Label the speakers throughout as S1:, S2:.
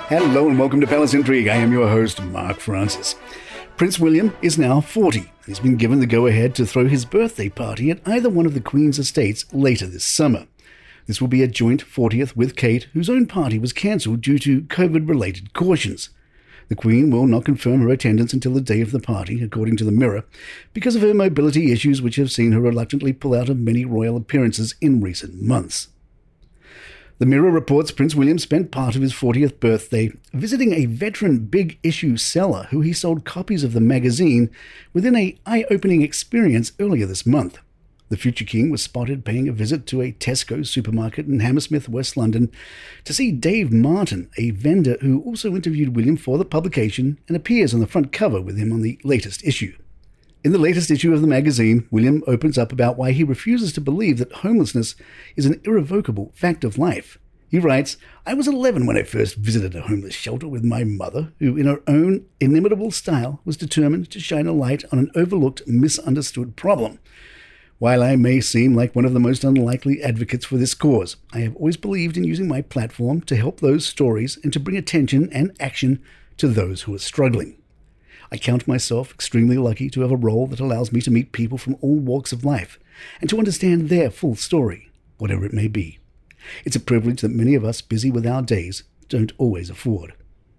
S1: Hello and welcome to Palace Intrigue. I am your host, Mark Francis. Prince William is now 40. He's been given the go-ahead to throw his birthday party at either one of the Queen's estates later this summer. This will be a joint 40th with Kate, whose own party was cancelled due to COVID-related cautions. The Queen will not confirm her attendance until the day of the party, according to the Mirror, because of her mobility issues which have seen her reluctantly pull out of many royal appearances in recent months. The Mirror reports Prince William spent part of his 40th birthday visiting a veteran big-issue seller who he sold copies of the magazine within an eye-opening experience earlier this month. The future king was spotted paying a visit to a Tesco supermarket in Hammersmith, West London, to see Dave Martin, a vendor who also interviewed William for the publication and appears on the front cover with him on the latest issue. In the latest issue of the magazine, William opens up about why he refuses to believe that homelessness is an irrevocable fact of life. He writes, "I was 11 when I first visited a homeless shelter with my mother, who in her own inimitable style was determined to shine a light on an overlooked, misunderstood problem. While I may seem like one of the most unlikely advocates for this cause, I have always believed in using my platform to help those stories and to bring attention and action to those who are struggling. I count myself extremely lucky to have a role that allows me to meet people from all walks of life and to understand their full story, whatever it may be. It's a privilege that many of us busy with our days don't always afford."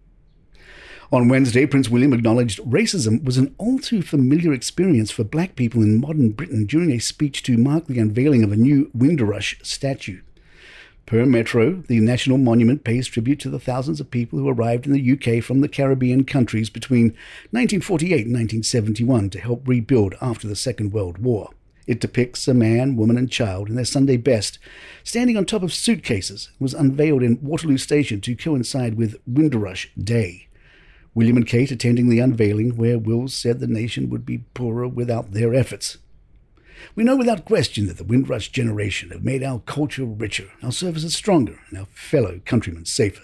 S1: On Wednesday, Prince William acknowledged racism was an all-too-familiar experience for black people in modern Britain during a speech to mark the unveiling of a new Windrush statue. Per Metro, the National Monument pays tribute to the thousands of people who arrived in the UK from the Caribbean countries between 1948 and 1971 to help rebuild after the Second World War. It depicts a man, woman and child in their Sunday best, standing on top of suitcases. It was unveiled in Waterloo Station to coincide with Windrush Day. William and Kate attending the unveiling, where Will said the nation would be poorer without their efforts. "We know without question that the Windrush generation have made our culture richer, our services stronger, and our fellow countrymen safer."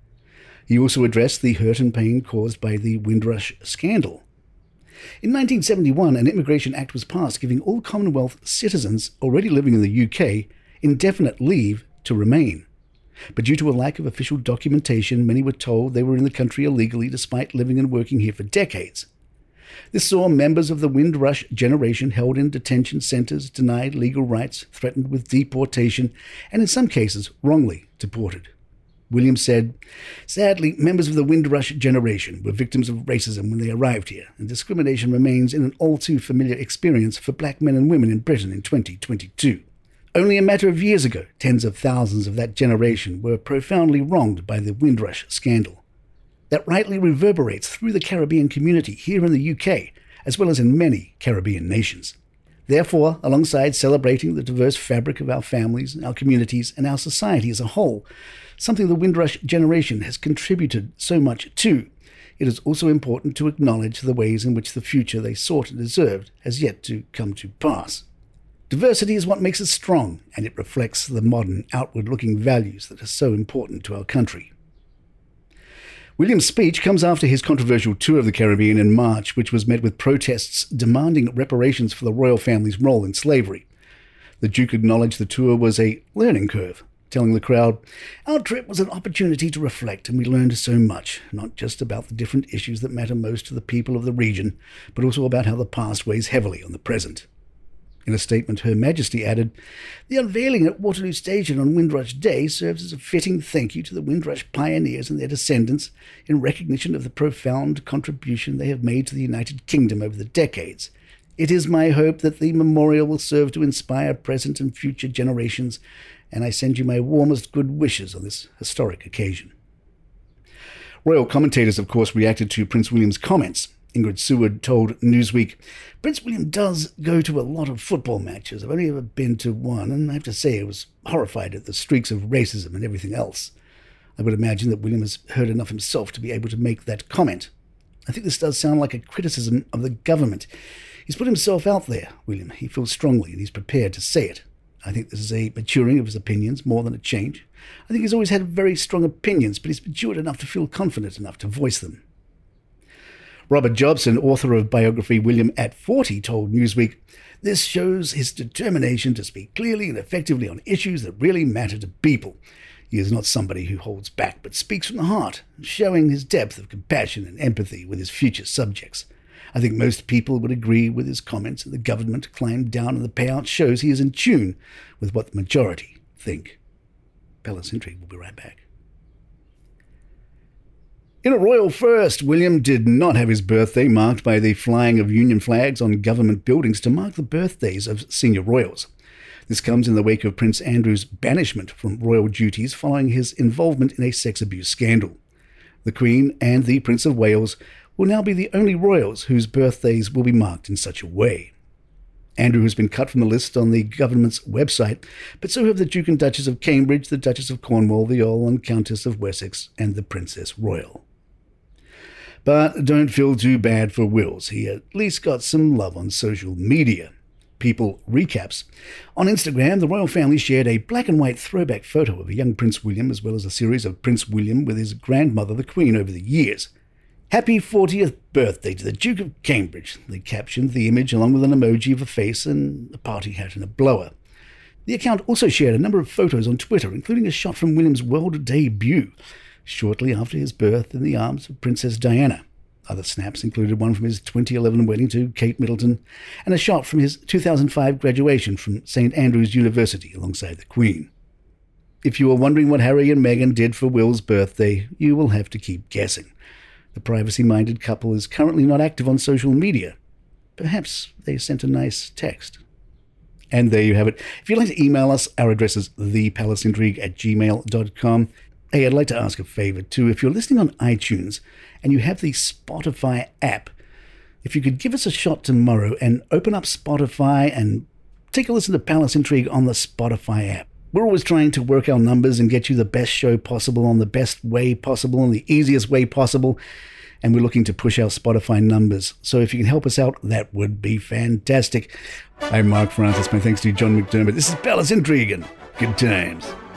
S1: He also addressed the hurt and pain caused by the Windrush scandal. In 1971, an Immigration Act was passed giving all Commonwealth citizens already living in the UK indefinite leave to remain. But due to a lack of official documentation, many were told they were in the country illegally despite living and working here for decades. This saw members of the Windrush generation held in detention centres, denied legal rights, threatened with deportation, and in some cases wrongly deported. William said, "Sadly, members of the Windrush generation were victims of racism when they arrived here, and discrimination remains an all-too-familiar experience for black men and women in Britain in 2022. Only a matter of years ago, tens of thousands of that generation were profoundly wronged by the Windrush scandal. That rightly reverberates through the Caribbean community here in the UK, as well as in many Caribbean nations. Therefore, alongside celebrating the diverse fabric of our families, our communities, and our society as a whole, something the Windrush generation has contributed so much to, it is also important to acknowledge the ways in which the future they sought and deserved has yet to come to pass. Diversity is what makes us strong, and it reflects the modern, outward-looking values that are so important to our country." William's speech comes after his controversial tour of the Caribbean in March, which was met with protests demanding reparations for the royal family's role in slavery. The Duke acknowledged the tour was a learning curve, telling the crowd, "Our trip was an opportunity to reflect, and we learned so much, not just about the different issues that matter most to the people of the region, but also about how the past weighs heavily on the present." In a statement, Her Majesty added, "The unveiling at Waterloo Station on Windrush Day serves as a fitting thank you to the Windrush pioneers and their descendants in recognition of the profound contribution they have made to the United Kingdom over the decades. It is my hope that the memorial will serve to inspire present and future generations, and I send you my warmest good wishes on this historic occasion." Royal commentators, of course, reacted to Prince William's comments. Ingrid Seward told Newsweek, "Prince William does go to a lot of football matches. I've only ever been to one, and I have to say I was horrified at the streaks of racism and everything else. I would imagine that William has heard enough himself to be able to make that comment. I think this does sound like a criticism of the government. He's put himself out there, William. He feels strongly, and he's prepared to say it. I think this is a maturing of his opinions more than a change. I think he's always had very strong opinions, but he's matured enough to feel confident enough to voice them." Robert Jobson, author of biography William at 40, told Newsweek, "This shows his determination to speak clearly and effectively on issues that really matter to people. He is not somebody who holds back, but speaks from the heart, showing his depth of compassion and empathy with his future subjects. I think most people would agree with his comments, and the government climb down on the payout shows he is in tune with what the majority think. Palace Intrigue will be right back. In a royal first, William did not have his birthday marked by the flying of Union flags on government buildings to mark the birthdays of senior royals. This comes in the wake of Prince Andrew's banishment from royal duties following his involvement in a sex abuse scandal. The Queen and the Prince of Wales will now be the only royals whose birthdays will be marked in such a way. Andrew has been cut from the list on the government's website, but so have the Duke and Duchess of Cambridge, the Duchess of Cornwall, the Earl and Countess of Wessex, and the Princess Royal. But don't feel too bad for Wills. He at least got some love on social media. People recaps. On Instagram, the royal family shared a black and white throwback photo of a young Prince William, as well as a series of Prince William with his grandmother, the Queen, over the years. "Happy 40th birthday to the Duke of Cambridge," they captioned the image along with an emoji of a face and a party hat and a blower. The account also shared a number of photos on Twitter, including a shot from William's world debut, shortly after his birth in the arms of Princess Diana. Other snaps included one from his 2011 wedding to Kate Middleton and a shot from his 2005 graduation from St. Andrews University alongside the Queen. If you are wondering what Harry and Meghan did for Will's birthday, you will have to keep guessing. The privacy-minded couple is currently not active on social media. Perhaps they sent a nice text. And there you have it. If you'd like to email us, our address is thepalaceintrigue@gmail.com. Hey, I'd like to ask a favor too. If you're listening on iTunes and you have the Spotify app, if you could give us a shot tomorrow and open up Spotify and take a listen to Palace Intrigue on the Spotify app. We're always trying to work our numbers and get you the best show possible on the best way possible, on the easiest way possible. And we're looking to push our Spotify numbers. So if you can help us out, that would be fantastic. I'm Mark Francis. My thanks to John McDermott. This is Palace Intrigue and good times.